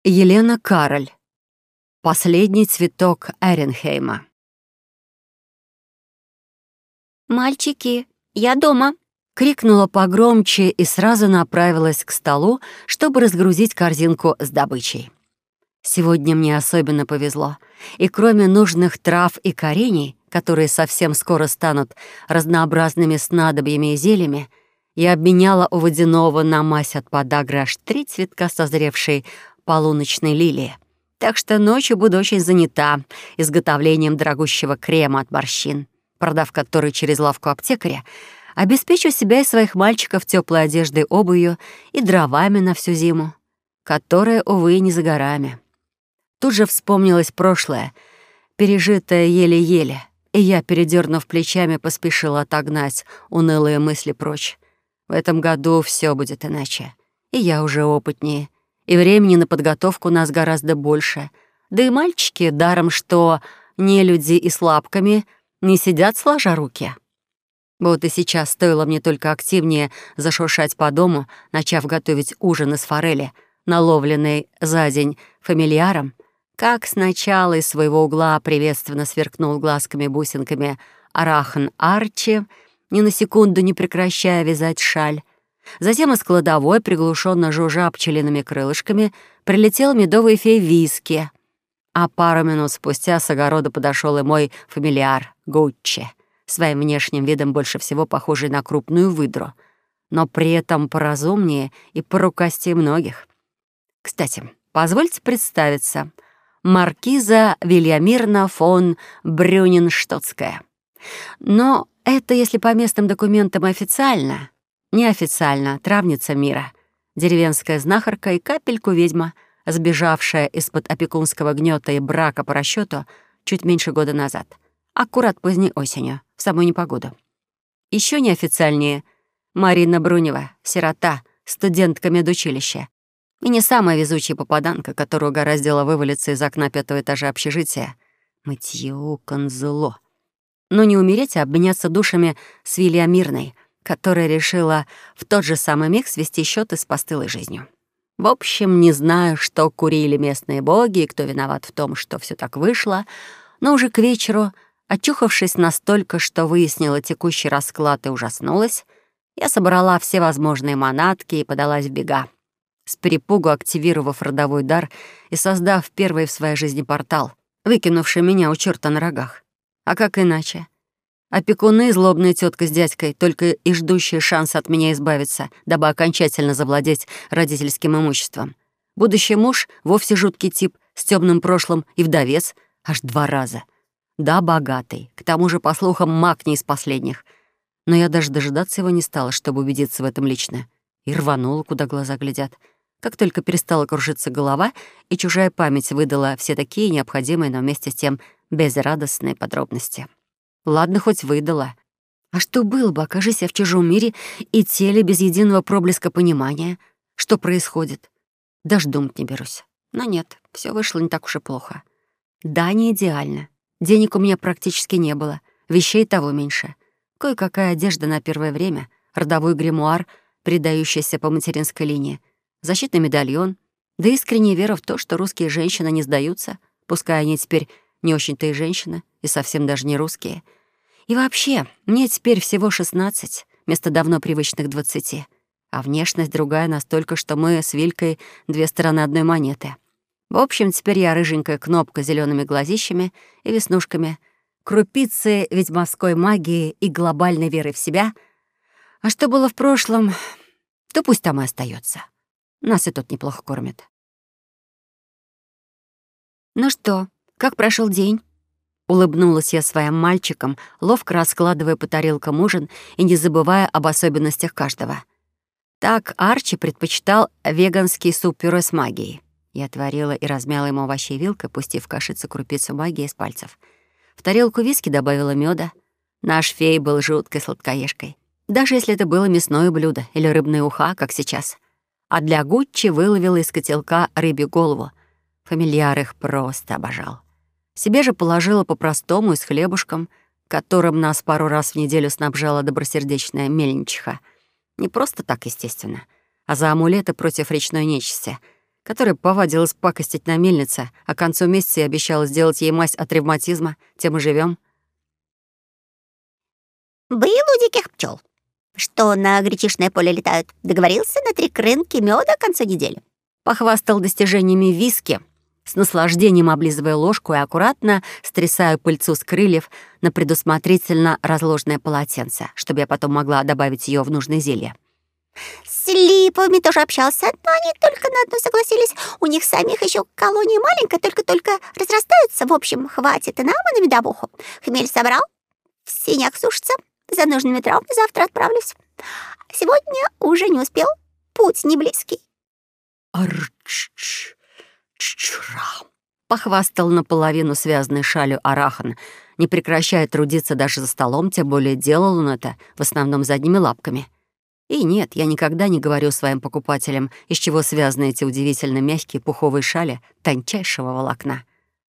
Елена Кароль. Последний цветок Эренхейма. «Мальчики, я дома!» — крикнула погромче и сразу направилась к столу, чтобы разгрузить корзинку с добычей. Сегодня мне особенно повезло, и кроме нужных трав и корений, которые совсем скоро станут разнообразными снадобьями и зельями, я обменяла у водяного на мазь от подагры аж 3 цветка созревшей полуночной лилии. Так что ночью буду очень занята изготовлением дорогущего крема от морщин, продав который через лавку аптекаря, обеспечу себя и своих мальчиков теплой одеждой, обувью и дровами на всю зиму, которая, увы, не за горами. Тут же вспомнилось прошлое, пережитое еле-еле, и я, передернув плечами, поспешила отогнать унылые мысли прочь. В этом году все будет иначе, и я уже опытнее, и времени на подготовку у нас гораздо больше. Да и мальчики, даром что нелюди и с лапками, не сидят сложа руки. Вот и сейчас стоило мне только активнее зашуршать по дому, начав готовить ужин из форели, наловленной за день фамильяром, как сначала из своего угла приветственно сверкнул глазками-бусинками Арахн Арчи, ни на секунду не прекращая вязать шаль. Затем из кладовой, приглушенно жужжа пчелиными крылышками, прилетел медовый фей Виски, а пару минут спустя с огорода подошел и мой фамильяр Гуччи, своим внешним видом больше всего похожий на крупную выдру, но при этом поразумнее и порукастее многих. Кстати, позвольте представиться. Маркиза Вильямирна фон Брюнинштотская. Но это, если по местным документам, официально. Неофициально травница мира, деревенская знахарка и капельку ведьма, сбежавшая из-под опекунского гнета и брака по расчету чуть меньше года назад, аккурат поздней осенью, в самую непогоду. Еще неофициальнее Марина Брунева, сирота, студентка медучилища, и не самая везучая попаданка, которую угораздило вывалиться из окна 5-го этажа общежития. Мытье окон зло. Но не умереть, а обменяться душами с Вильямирной, которая решила в тот же самый миг свести счеты с постылой жизнью. В общем, не знаю, что курили местные боги и кто виноват в том, что все так вышло, но уже к вечеру, очухавшись настолько, что выяснила текущий расклад и ужаснулась, я собрала все возможные манатки и подалась в бега, с перепугу активировав родовой дар и создав первый в своей жизни портал, выкинувший меня у чёрта на рогах. А как иначе? Опекуны, злобная тетка с дядькой, только и ждущие шанса от меня избавиться, дабы окончательно завладеть родительским имуществом. Будущий муж — вовсе жуткий тип, с темным прошлым и вдовец аж 2 раза. Да, богатый, к тому же, по слухам, маг не из последних. Но я даже дожидаться его не стала, чтобы убедиться в этом лично. И рванула, куда глаза глядят. Как только перестала кружиться голова, и чужая память выдала все такие необходимые, но вместе с тем безрадостные подробности. Ладно, хоть выдала. А что было бы, окажись я в чужом мире и теле без единого проблеска понимания, что происходит? Даже думать не берусь. Но нет, все вышло не так уж и плохо. Да, не идеально. Денег у меня практически не было, вещей того меньше. Кое-какая одежда на первое время, родовой гримуар, передающийся по материнской линии, защитный медальон, да искренняя вера в то, что русские женщины не сдаются, пускай они теперь не очень-то и женщины, и совсем даже не русские. И вообще, мне теперь всего 16, вместо давно привычных 20. А внешность другая настолько, что мы с Вилькой 2 стороны одной монеты. В общем, теперь я рыженькая кнопка с зелёными глазищами и веснушками, крупицы ведьмовской магии и глобальной веры в себя. А что было в прошлом, то пусть там и остаётся. Нас и тут неплохо кормят. «Ну что, как прошёл день?» Улыбнулась я своим мальчикам, ловко раскладывая по тарелкам ужин и не забывая об особенностях каждого. Так Арчи предпочитал веганский суп-пюре с магией. Я отварила и размяла ему овощей вилкой, пустив в кашицу крупицу магии из пальцев. В тарелку виски добавила мёда. Наш фей был жуткой сладкоежкой. Даже если это было мясное блюдо или рыбная уха, как сейчас. А для Гуччи выловила из котелка рыбью голову. Фамильяр их просто обожал. Себе же положила по-простому и с хлебушком, которым нас пару раз в неделю снабжала добросердечная мельничиха. Не просто так, естественно, а за амулеты против речной нечисти, которая повадилась пакостить на мельнице, а к концу месяца я обещала сделать ей мазь от ревматизма. Тем и живем. Был у диких пчел, что на гречишное поле летают. Договорился на 3 крынки меда к концу недели. Похвастал достижениями Виски, с наслаждением облизывая ложку и аккуратно стрясая пыльцу с крыльев на предусмотрительно разложенное полотенце, чтобы я потом могла добавить ее в нужное зелье. С липовыми тоже общался, но они только на одну согласились. У них самих еще колония маленькая, только-только разрастаются. В общем, хватит и нам, и на медовуху. Хмель собрал, в синяк сушится. За нужными травами завтра отправлюсь. Сегодня уже не успел, путь не близкий. Арч-чра! Похвастал наполовину связанной шалью Арахан, не прекращая трудиться даже за столом, тем более делал он это в основном задними лапками. И нет, я никогда не говорю своим покупателям, из чего связаны эти удивительно мягкие пуховые шали тончайшего волокна.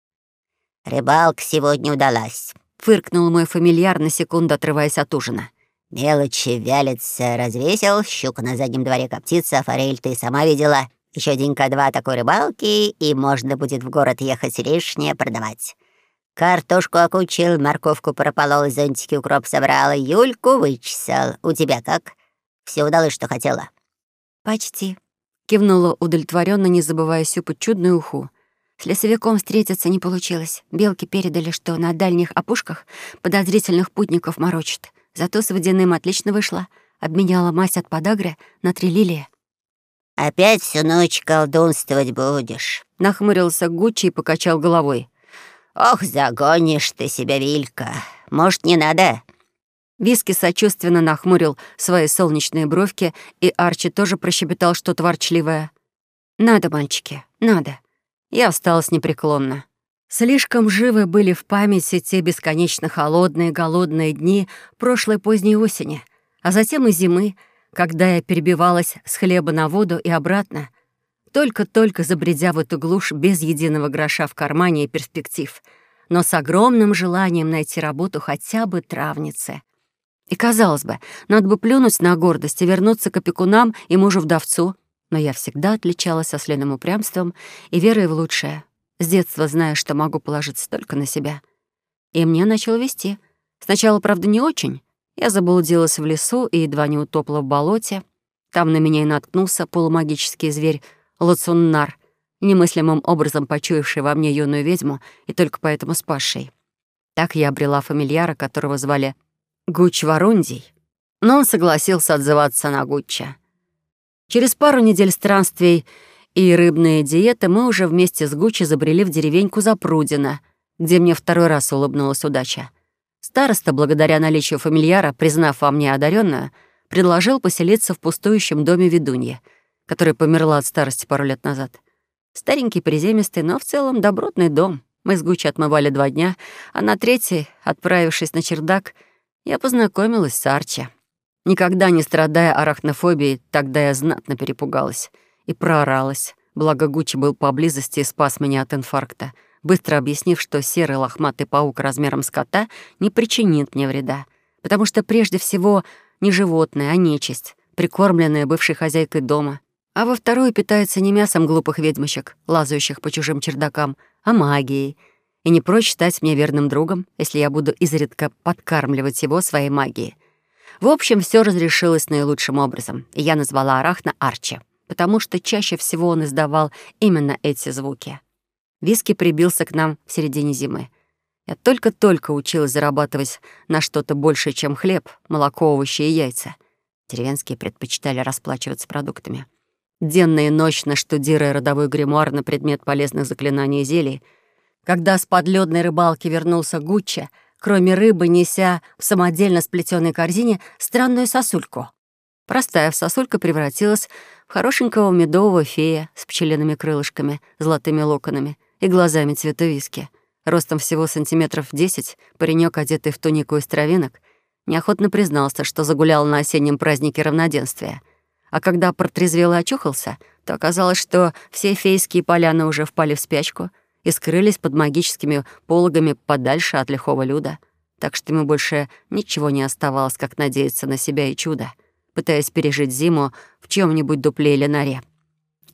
«Рыбалка сегодня удалась», — фыркнул мой фамильяр, на секунду отрываясь от ужина. «Мелочи вялится, развесил, щука на заднем дворе коптится, форель ты сама видела. Еще денька-два такой рыбалки, и можно будет в город ехать лишнее продавать. Картошку окучил, морковку прополол, зонтики укроп собрал, Юльку вычесал. У тебя как? Все удалось, что хотела?» «Почти», — кивнула удовлетворенно, не забывая сюпать чудную уху. «С лесовиком встретиться не получилось. Белки передали, что на дальних опушках подозрительных путников морочат. Зато с водяным отлично вышло. Обменяла мазь от подагры на 3 лилии». «Опять всю ночь колдунствовать будешь?» — нахмурился Гуччи и покачал головой. «Ох, загонишь ты себя, Вилька. Может, не надо?» Виски сочувственно нахмурил свои солнечные бровки, и Арчи тоже прощебетал что-то ворчливое. «Надо, мальчики, надо». Я осталась непреклонна. Слишком живы были в памяти те бесконечно холодные, голодные дни прошлой поздней осени, а затем и зимы, когда я перебивалась с хлеба на воду и обратно, только-только забредя в эту глушь без единого гроша в кармане и перспектив, но с огромным желанием найти работу хотя бы травнице. И, казалось бы, надо бы плюнуть на гордость и вернуться к опекунам и мужу-вдовцу, но я всегда отличалась ослиным упрямством и верой в лучшее, с детства зная, что могу положиться только на себя. И мне начало вести. Сначала, правда, не очень. Я заблудилась в лесу и едва не утопла в болоте. Там на меня и наткнулся полумагический зверь Лацуннар, немыслимым образом почуявший во мне юную ведьму и только поэтому спасший. Так я обрела фамильяра, которого звали Гуч Варундий, но он согласился отзываться на Гучча. Через пару недель странствий и рыбные диеты мы уже вместе с Гуччи забрели в деревеньку Запрудино, где мне второй раз улыбнулась удача. Староста, благодаря наличию фамильяра, признав во мне одаренную, предложил поселиться в пустующем доме ведуньи, которая померла от старости пару лет назад. Старенький, приземистый, но в целом добротный дом. Мы с Гуччи отмывали 2 дня, а на 3-й, отправившись на чердак, я познакомилась с Арчи. Никогда не страдая арахнофобией, тогда я знатно перепугалась и прооралась. Благо Гуччи был поблизости и спас меня от инфаркта, быстро объяснив, что серый лохматый паук размером с кота не причинит мне вреда, потому что прежде всего не животное, а нечисть, прикормленная бывшей хозяйкой дома. А во вторую питается не мясом глупых ведьмочек, лазающих по чужим чердакам, а магией. И не прочь стать мне верным другом, если я буду изредка подкармливать его своей магией. В общем, все разрешилось наилучшим образом, и я назвала Арахна Арчи, потому что чаще всего он издавал именно эти звуки. Виски прибился к нам в середине зимы. Я только-только училась зарабатывать на что-то большее, чем хлеб, молоко, овощи и яйца. Деревенские предпочитали расплачиваться продуктами. Денно и ночно штудируя родовой гримуар на предмет полезных заклинаний и зелий, когда с подлёдной рыбалки вернулся Гуччи, кроме рыбы, неся в самодельно сплетённой корзине странную сосульку. Простая сосулька превратилась в хорошенького медового фея с пчелиными крылышками, золотыми локонами и глазами цвета виски. Ростом всего сантиметров 10, паренек, одетый в тунику из травинок, неохотно признался, что загулял на осеннем празднике равноденствия. А когда протрезвел и очухался, то оказалось, что все фейские поляны уже впали в спячку и скрылись под магическими пологами подальше от лихого люда. Так что ему больше ничего не оставалось, как надеяться на себя и чудо, пытаясь пережить зиму в чём-нибудь дупле или норе.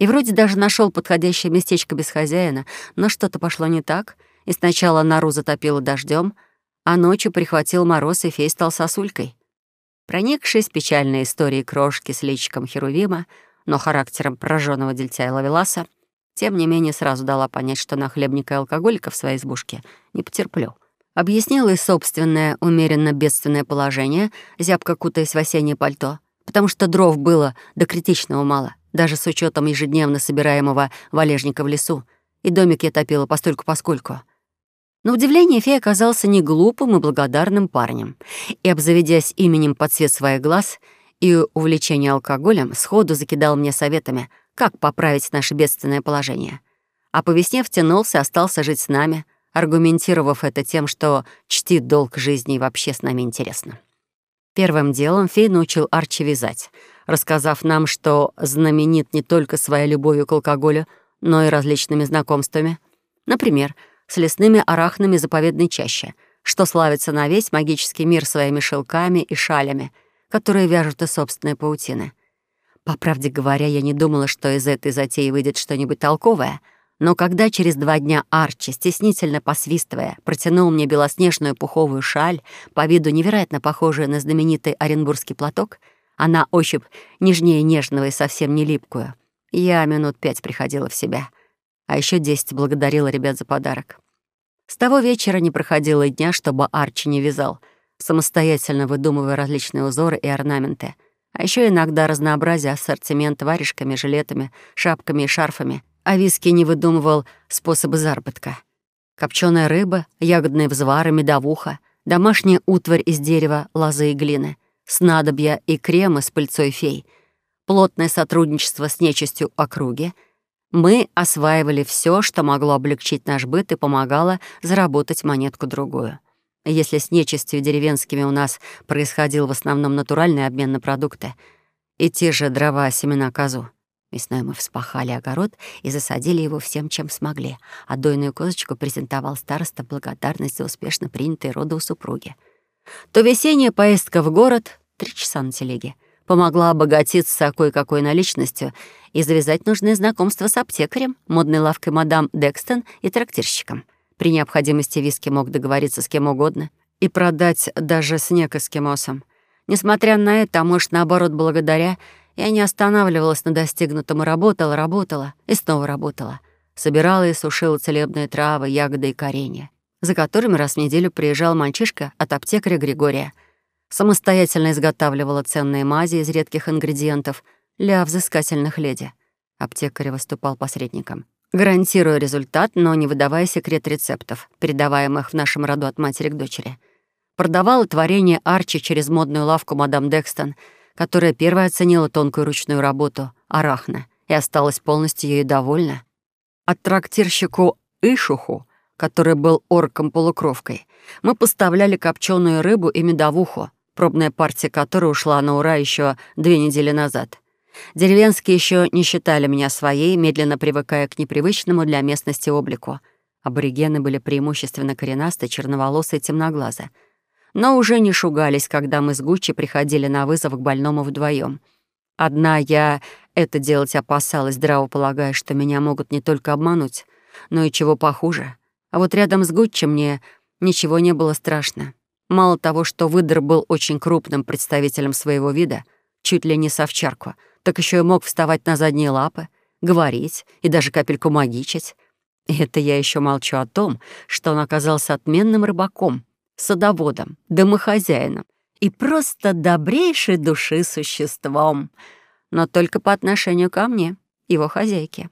И вроде даже нашел подходящее местечко без хозяина, но что-то пошло не так, и сначала нору затопило дождем, а ночью прихватил мороз, и фей стал сосулькой. Проникшись печальной историей крошки с личиком Херувима, но характером прожженного дельтя и ловеласа, тем не менее сразу дала понять, что на хлебника и алкоголика в своей избушке не потерплю. Объяснила и собственное умеренно бедственное положение, зябко кутаясь в осеннее пальто, потому что дров было до критичного мало, даже с учетом ежедневно собираемого валежника в лесу, и домик я топила постольку-поскольку. На удивление, фей оказался не глупым и благодарным парнем, и, обзаведясь именем под цвет своих глаз и увлечение алкоголем, сходу закидал мне советами, как поправить наше бедственное положение. А по весне втянулся, остался жить с нами, аргументировав это тем, что чтит долг жизни и вообще с нами интересно. Первым делом фей научил Арчи вязать, рассказав нам, что знаменит не только своей любовью к алкоголю, но и различными знакомствами. Например, с лесными арахнами заповедной чащи, что славится на весь магический мир своими шелками и шалями, которые вяжут из собственной паутины. По правде говоря, я не думала, что из этой затеи выйдет что-нибудь толковое, но когда через 2 дня Арчи, стеснительно посвистывая, протянул мне белоснежную пуховую шаль, по виду невероятно похожую на знаменитый оренбургский платок, а на ощупь нежнее нежного и совсем не липкую, я минут 5 приходила в себя, а еще 10 благодарила ребят за подарок. С того вечера не проходило и дня, чтобы Арчи не вязал, самостоятельно выдумывая различные узоры и орнаменты, а еще иногда разнообразие ассортимента варежками, жилетами, шапками и шарфами, а виски не выдумывал способы заработка. Копченая рыба, ягодные взвары, медовуха, домашняя утварь из дерева, лозы и глины, снадобья и кремы с пыльцой фей, плотное сотрудничество с нечистью округи. Мы осваивали все, что могло облегчить наш быт и помогало заработать монетку-другую. Если с нечистью деревенскими у нас происходил в основном натуральный обмен на продукты и те же дрова, семена, козу, весной мы вспахали огород и засадили его всем, чем смогли, а дойную козочку презентовал староста в благодарность за успешно принятые роды у супруги, то весенняя поездка в город, 3 часа на телеге, помогла обогатиться кое-какой наличностью и завязать нужные знакомства с аптекарем, модной лавкой мадам Декстон и трактирщиком. При необходимости виски мог договориться с кем угодно и продать даже снег эскимосам. Несмотря на это, а может, наоборот, благодаря, я не останавливалась на достигнутом и работала и снова работала. Собирала и сушила целебные травы, ягоды и коренья, за которыми раз в неделю приезжал мальчишка от аптекаря Григория. Самостоятельно изготавливала ценные мази из редких ингредиентов для взыскательных леди. Аптекарь выступал посредником, гарантируя результат, но не выдавая секрет рецептов, передаваемых в нашем роду от матери к дочери. Продавала творение Арчи через модную лавку мадам Декстон, которая первая оценила тонкую ручную работу арахна и осталась полностью ею довольна. От трактирщику Ишуху, который был орком-полукровкой, мы поставляли копченую рыбу и медовуху, пробная партия которой ушла на ура еще 2 недели назад. Деревенские еще не считали меня своей, медленно привыкая к непривычному для местности облику. Аборигены были преимущественно коренастые, черноволосые и темноглазые. Но уже не шугались, когда мы с Гуччи приходили на вызов к больному вдвоем. Одна я это делать опасалась, здраво полагая, что меня могут не только обмануть, но и чего похуже. А вот рядом с Гуччи мне ничего не было страшно. Мало того, что выдр был очень крупным представителем своего вида, чуть ли не с овчарку, так еще и мог вставать на задние лапы, говорить и даже капельку магичить. И это я еще молчу о том, что он оказался отменным рыбаком, садоводом, домохозяином и просто добрейшей души существом, но только по отношению ко мне, его хозяйке.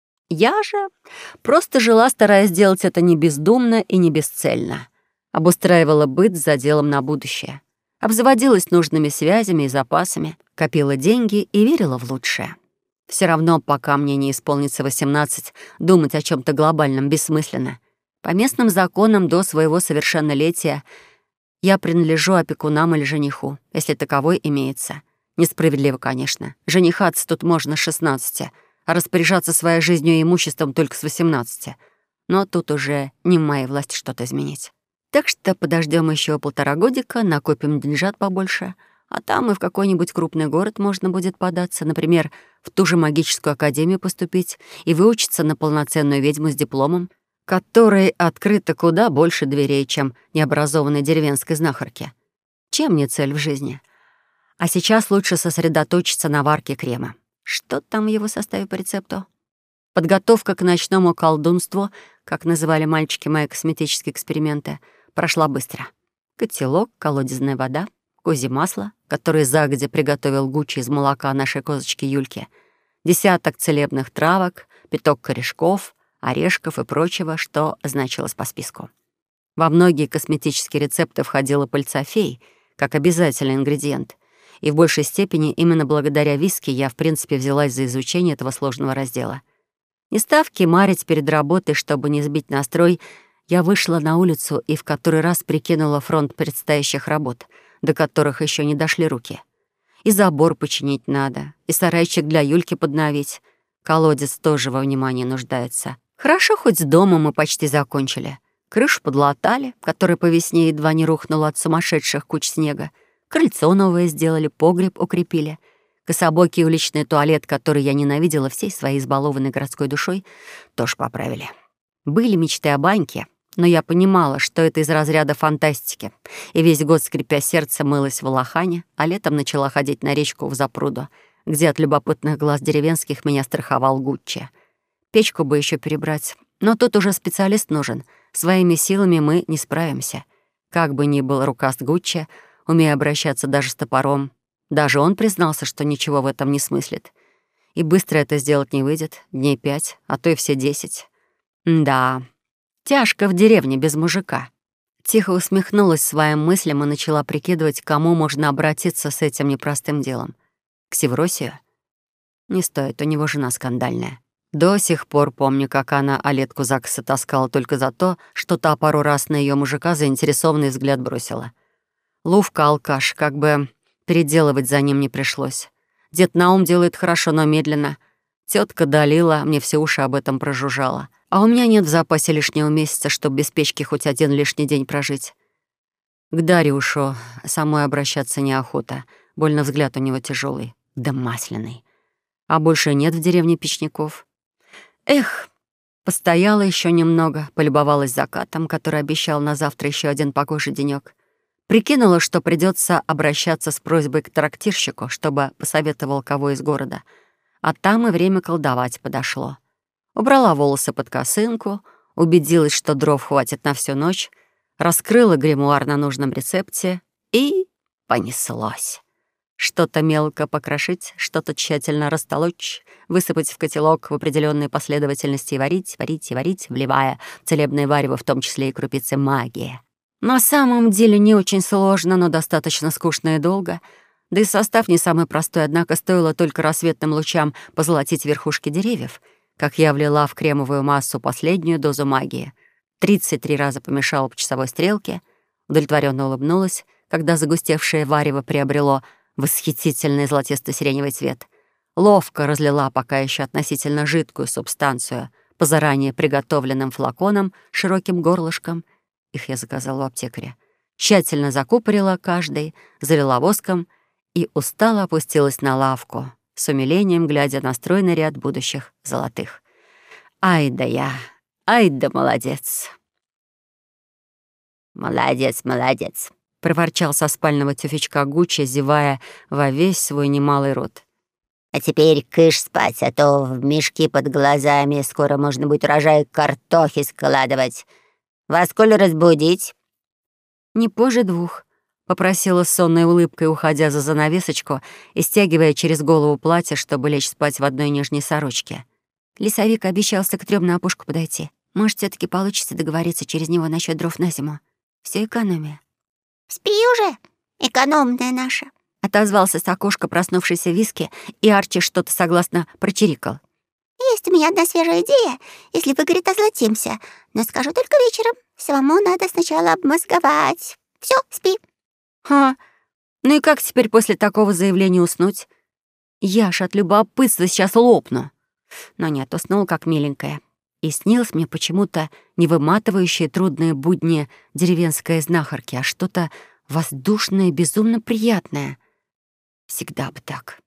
Я же просто жила, стараясь сделать это не бездумно и не бесцельно. Обустраивала быт с заделом на будущее. Обзаводилась нужными связями и запасами, копила деньги и верила в лучшее. Все равно, пока мне не исполнится 18, думать о чем-то глобальном бессмысленно. По местным законам до своего совершеннолетия я принадлежу опекунам или жениху, если таковой имеется. Несправедливо, конечно. Женихаться тут можно с 16, а распоряжаться своей жизнью и имуществом только с 18. Но тут уже не в моей власти что-то изменить. Так что подождем еще 1,5 годика, накопим деньжат побольше, А там и в какой-нибудь крупный город можно будет податься, например, в ту же магическую академию поступить и выучиться на полноценную ведьму с дипломом, которой открыто куда больше дверей, чем необразованной деревенской знахарке. Чем не цель в жизни? А сейчас лучше сосредоточиться на варке крема. Что там в его составе по рецепту? Подготовка к ночному колдунству, как называли мальчики мои косметические эксперименты, прошла быстро. Котелок, колодезная вода, козье масло, которое загодя приготовил Гуччи из молока нашей козочки Юльки, десяток целебных травок, пяток корешков, орешков и прочего, что значилось по списку. Во многие косметические рецепты входила пыльца фей, как обязательный ингредиент, и в большей степени именно благодаря виски я, в принципе, взялась за изучение этого сложного раздела. Не став кимарить перед работой, чтобы не сбить настрой, я вышла на улицу и в который раз прикинула фронт предстоящих работ, до которых еще не дошли руки. И забор починить надо, и сарайчик для Юльки подновить. Колодец тоже во внимании нуждается. Хорошо, хоть с домом мы почти закончили. Крышу подлатали, которая по весне едва не рухнула от сумасшедших куч снега. Крыльцо новое сделали, погреб укрепили. Кособокий уличный туалет, который я ненавидела всей своей избалованной городской душой, тоже поправили. Были мечты о баньке, но я понимала, что это из разряда фантастики, и весь год, скрипя сердце, мылась в Алахане, а летом начала ходить на речку в Запруду, где от любопытных глаз деревенских меня страховал Гуччи. Печку бы еще перебрать, но тут уже специалист нужен. Своими силами мы не справимся. Как бы ни был рукаст Гуччи, умея обращаться даже с топором, даже он признался, что ничего в этом не смыслит. И быстро это сделать не выйдет, дней 5, а то и все 10. Да, тяжко в деревне без мужика. Тихо усмехнулась своим мыслям и начала прикидывать, к кому можно обратиться с этим непростым делом. К Севросию? Не стоит, у него жена скандальная. До сих пор помню, как она Олетку Закса таскала только за то, что та пару раз на ее мужика заинтересованный взгляд бросила. Ловко алкаш, как бы переделывать за ним не пришлось. Дед Наум делает хорошо, но медленно. Тетка Далила мне все уши об этом прожужжала. А у меня нет в запасе лишнего месяца, чтобы без печки хоть один лишний день прожить. К Дариушу самой обращаться неохота. Больно взгляд у него тяжелый, да масляный. А больше нет в деревне печников. Эх, постояла еще немного, полюбовалась закатом, который обещал на завтра еще один погожий денек. Прикинула, что придется обращаться с просьбой к трактирщику, чтобы посоветовал кого из города. А там и время колдовать подошло. Убрала волосы под косынку, убедилась, что дров хватит на всю ночь, раскрыла гримуар на нужном рецепте и понеслось. Что-то мелко покрошить, что-то тщательно растолочь, высыпать в котелок в определенной последовательности и варить, варить и варить, вливая в целебное варево, в том числе и крупицы магии. На самом деле не очень сложно, но достаточно скучно и долго. Да и состав не самый простой, однако стоило только рассветным лучам позолотить верхушки деревьев, как я влила в кремовую массу последнюю дозу магии. 33 раза помешала по часовой стрелке, удовлетворенно улыбнулась, когда загустевшее варево приобрело восхитительный золотисто-сиреневый цвет. Ловко разлила пока еще относительно жидкую субстанцию по заранее приготовленным флаконам с широким горлышком. Их я заказала у аптекаря. Тщательно закупорила каждый, залила воском и устало опустилась на лавку, с умилением глядя на стройный ряд будущих золотых. Ай да я, ай да молодец. «Молодец, молодец», — проворчал со спального тюфячка Гуччи, зевая во весь свой немалый рот. «А теперь кыш спать, а то в мешки под глазами скоро можно будет урожай картохи складывать. Во сколь разбудить?» «Не позже 2», — попросила с сонной улыбкой, уходя за занавесочку и стягивая через голову платье, чтобы лечь спать в одной нижней сорочке. Лесовик обещался к 3 на опушку подойти. Может, все таки получится договориться через него насчет дров на зиму. Все экономия. «Спи уже, экономная наша», — отозвался с окошка проснувшийся Виски, и Арчи что-то согласно прочирикал. «Есть у меня одна свежая идея, если выгорит, озлотимся. Но скажу только вечером. Самому надо сначала обмозговать. Все, спи». «Ха, ну и как теперь после такого заявления уснуть? Я ж от любопытства сейчас лопну». Но нет, уснул как миленькая. И снилось мне почему-то не выматывающие трудные будни деревенской знахарки, а что-то воздушное, безумно приятное. Всегда бы так.